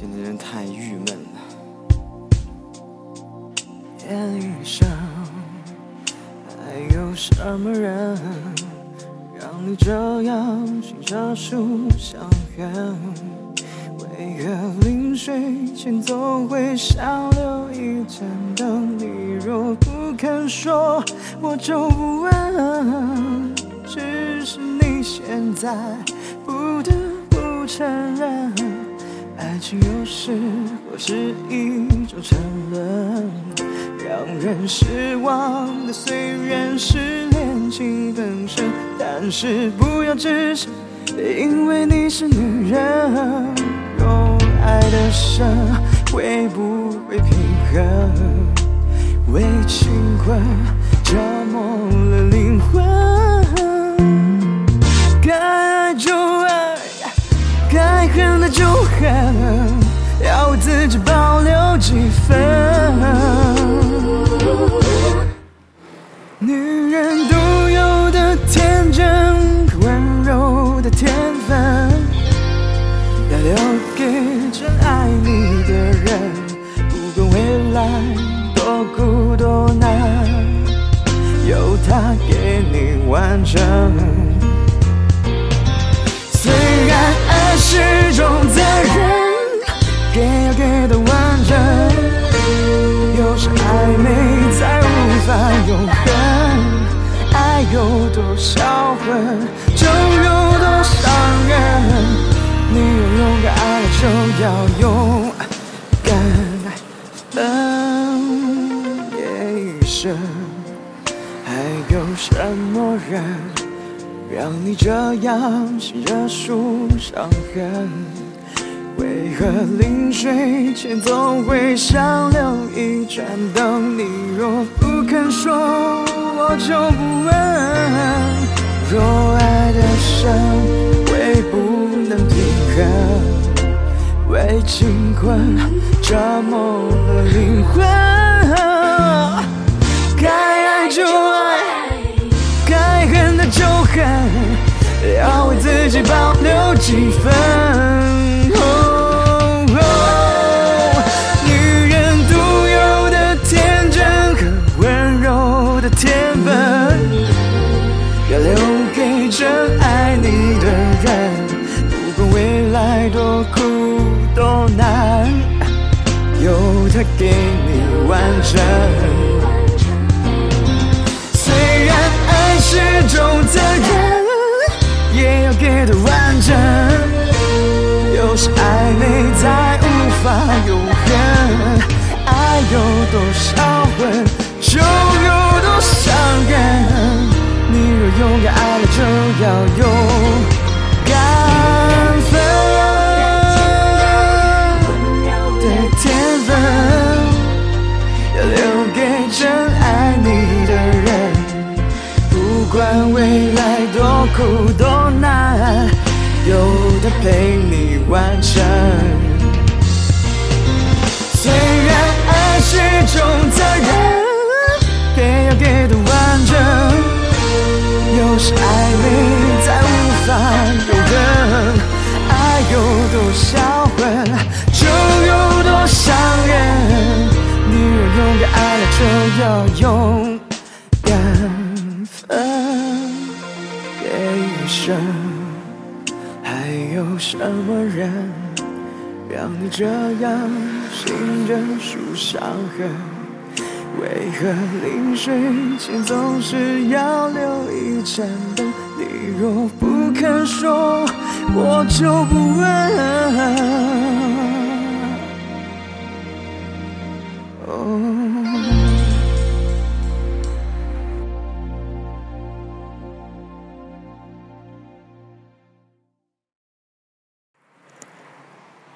今天人太郁闷了。夜里上还有什么人让你这样心着树相恨？为何临睡前总会少留一盏灯？你若不肯说，我就不问。只是你现在不得不承认，爱情有时或是一种沉沦，让人失望的虽然是恋情本身，但是不要只是因为你是女人。若爱得深，会不会平衡？为情困折磨了灵魂。该爱就爱，该恨的就恨，要为自己保留几分。女人独有的天真，温柔的天分，要留给真爱你的人。不管未来多苦多难，有他给你完成。虽然爱是种责任，给要给的完整，有时暧昧才无法永恒。爱有多销魂，就有多伤人。你要勇敢爱，就要勇敢分一生。还有什么人让你这样心着树伤痕？为何临睡前总会想留一盏灯？你若不肯说，我就不问。若爱得深，会不能平衡？为情困折磨了灵魂。该爱就爱，该恨的就恨，要为自己保留几分。女人独有的天真和温柔的天分，要留给真爱你的人。不管未来多苦多难，有他给你完整。虽然爱是种责任，也要给的完整，有时暧昧才无法永恒。爱有多销魂，就有多伤人。你若勇敢爱了，就要勇敢分的天分，要留给真爱你的人。不管未来多苦多难，有他陪你完成。虽然爱是种责任，给要给的完整，有时暧昧才无法永恒。爱有多销魂，就有多伤人。你若勇敢爱了，就要勇敢分一生。还有什么人让你这样心着树伤痕？为何临睡前总是要留一盏灯？你若不肯说，我就不问。